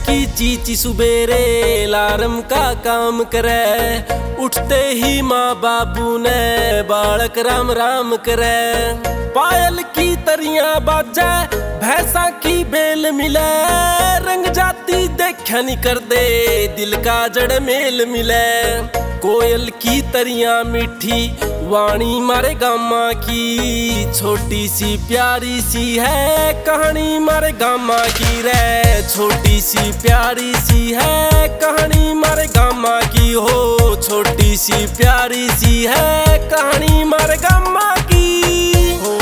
की चीची सुबेरे अलार्म का काम करे। उठते ही माँ बाबू ने बालक राम राम करे। पायल की तरियां बाजे भैंसा की बेल मिले। रंग जाती देखा नहीं कर दे दिल का जड़ मेल मिले। कोयल की तरियां मीठी वाणी मारे गामा की। छोटी सी प्यारी सी है कहानी मारे गामा की रे। छोटी सी प्यारी सी है कहानी मारे गामा की हो। छोटी सी प्यारी सी है कहानी मारे गामा की हो।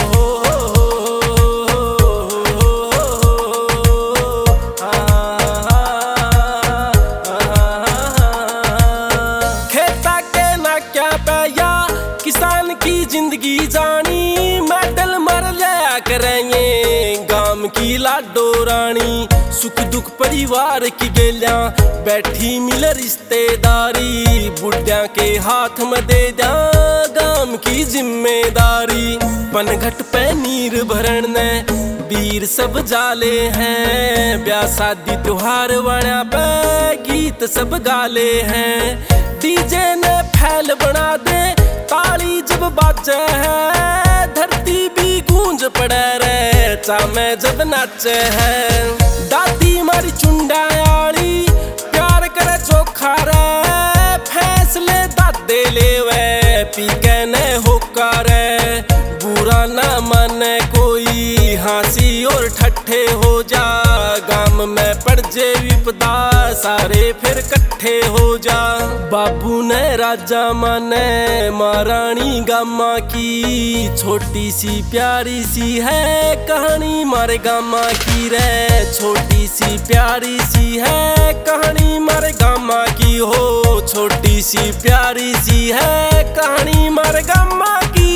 खेता के ना क्या पैया किसान की जिंदगी जानी। मेडल मर लिया करेंगे गाम की लाडो रानी। सुख दुख परिवार की गेलियां बैठी मिल रिश्तेदारी। बुढ़िया के हाथ में दे जा गाम की जिम्मेदारी। पनघट पे नीर भरण ने वीर सब जाले हैं। ब्याह शादी त्योहार वाणा पे गीत सब गाले हैं। डीजे ने फैल बना दे ताली जब बाजे है। धरती भी गूंज पड़े रे चामे जब नाचे है। दादी मारी चुंडायाली प्यार करे चोखा रे। फैसले दादे ले वे पी के ने होका रे। बुरा ना माने कोई हंसी और ठट्ठे हो जा। गाम में पड़ जे विपदा सारे फिर कट्ठे हो जा। बाबू ने राजा माने महारानी गामा की। छोटी सी प्यारी सी है कहानी मारे गामा की रे। छोटी सी प्यारी सी है कहानी मारे गामा की हो। छोटी सी प्यारी सी है कहानी मारे गामा की।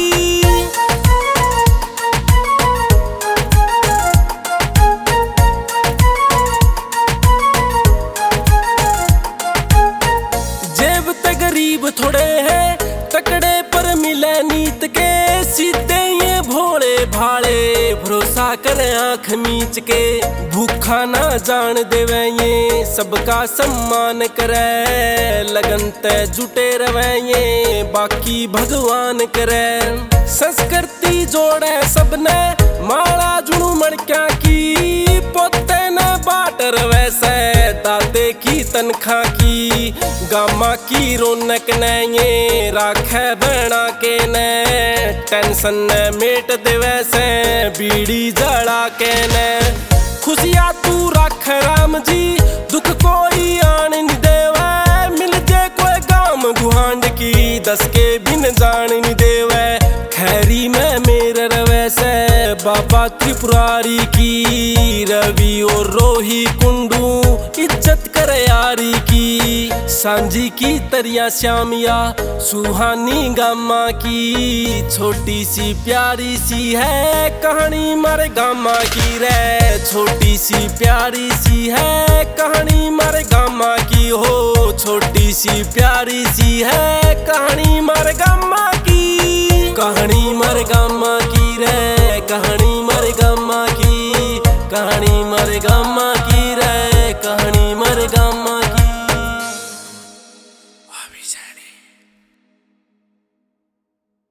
गरीब थोड़े हैं तकड़े पर मिले नीत के। सीधे ये भोले भाले भरोसा करे आंख मीच के। भूखा ना जान देवे ये सबका सम्मान करे। लगन ते जुटे रवे ये बाकी भगवान करे। संस्कृति जोड़े सबने माला जुनू मड़क्या की। पोते ने बाट वैसे दादे की तनखा की। गामा की रौनक ने ये राखे बना के ने। टेंशन ने मेट दे वैसे बीड़ी जला के ने। खुशियाँ तू रख राम जी दुख कोई आन नहीं देवे। मिल जे कोई गाम गुहांड की दस के बिन जान नहीं देवे। खैरी में मेरे रवैसे बाबा त्रिपुरारी की। रवि और रोही कुंडू इज्जत करे यारी की। सांझी की तरिया श्यामिया सुहानी गामा की। छोटी सी प्यारी सी है कहानी मारे गामा की रे। छोटी सी प्यारी सी है कहानी मारे गामा की हो। छोटी सी प्यारी सी है कहानी मारे गामा की। कहानी मारे गामा